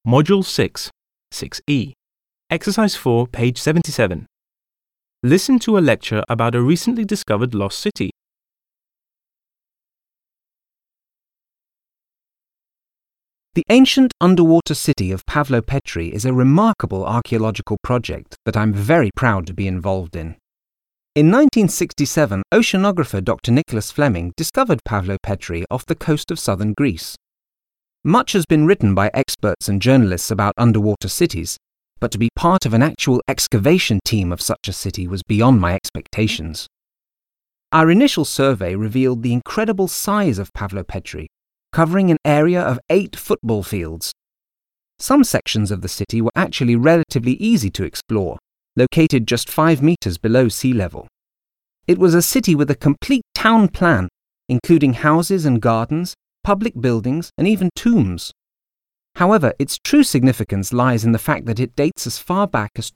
Module 6, 6E. Exercise 4, page 77. Listen to a lecture about a recently discovered lost city. The ancient underwater city of Pavlopetri is a remarkable archaeological project that I'm very proud to be involved in. In 1967, oceanographer Dr. Nicholas Fleming discovered Pavlopetri off the coast of southern Greece. Much has been written by experts and journalists about underwater cities, but to be part of an actual excavation team of such a city was beyond my expectations. Our initial survey revealed the incredible size of Pavlopetri, covering an area of 8 football fields. Some sections of the city were actually relatively easy to explore, located just 5 meters below sea level. It was a city with a complete town plan, including houses and gardens, public buildings, and even tombs. However, its true significance lies in the fact that it dates as far back as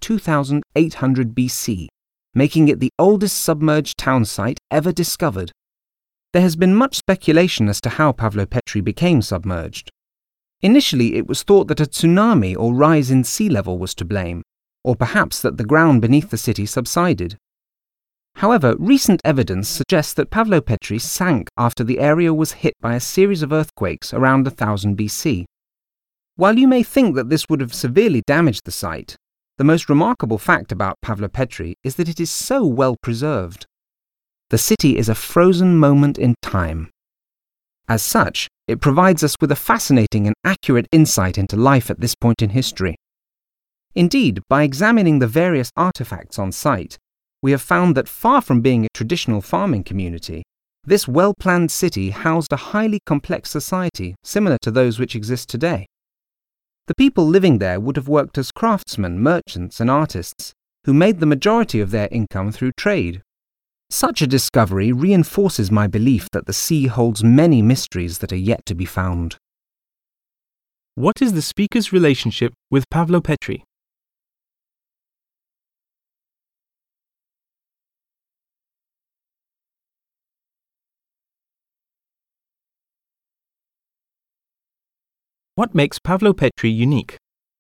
2800 BC, making it the oldest submerged town site ever discovered. There has been much speculation as to how Pavlopetri became submerged. Initially, it was thought that a tsunami or rise in sea level was to blame, or perhaps that the ground beneath the city subsided. However, recent evidence suggests that Pavlopetri sank after the area was hit by a series of earthquakes around 1000 BC. While you may think that this would have severely damaged the site, the most remarkable fact about Pavlopetri is that it is so well preserved. The city is a frozen moment in time. As such, it provides us with a fascinating and accurate insight into life at this point in history. Indeed, by examining the various artifacts on site, we have found that far from being a traditional farming community, this well-planned city housed a highly complex society similar to those which exist today. The people living there would have worked as craftsmen, merchants, and artists, who made the majority of their income through trade. Such a discovery reinforces my belief that the sea holds many mysteries that are yet to be found. What is the speaker's relationship with Pavlopetri? What makes Pavlopetri unique?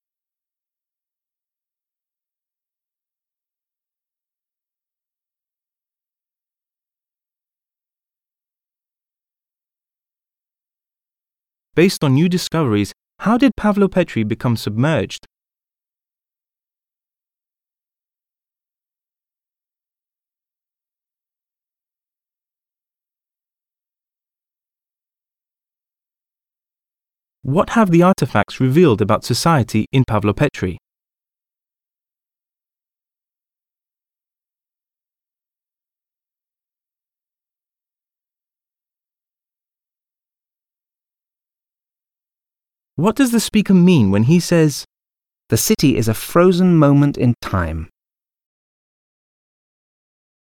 Based on new discoveries, how did Pavlopetri become submerged? What have the artifacts revealed about society in Pavlopetri? What does the speaker mean when he says, "The city is a frozen moment in time"?